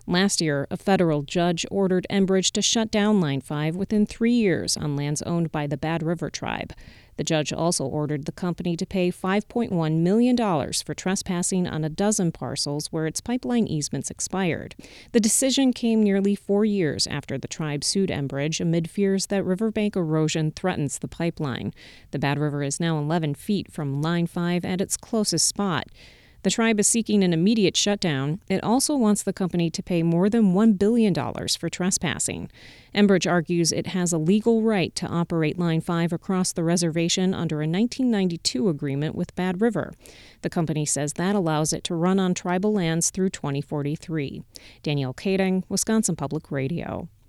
Last year, a federal judge ordered Enbridge to shut down Line 5 within 3 years on lands owned by the Bad River Tribe. The judge also ordered the company to pay $5.1 million for trespassing on a dozen parcels where its pipeline easements expired. The decision came nearly 4 years after the tribe sued Enbridge amid fears that riverbank erosion threatens the pipeline. The Bad River is now 11 feet from Line 5 at its closest spot. The tribe is seeking an immediate shutdown. It also wants the company to pay more than $1 billion for trespassing. Enbridge argues it has a legal right to operate Line 5 across the reservation under a 1992 agreement with Bad River. The company says that allows it to run on tribal lands through 2043. Danielle Kading, Wisconsin Public Radio.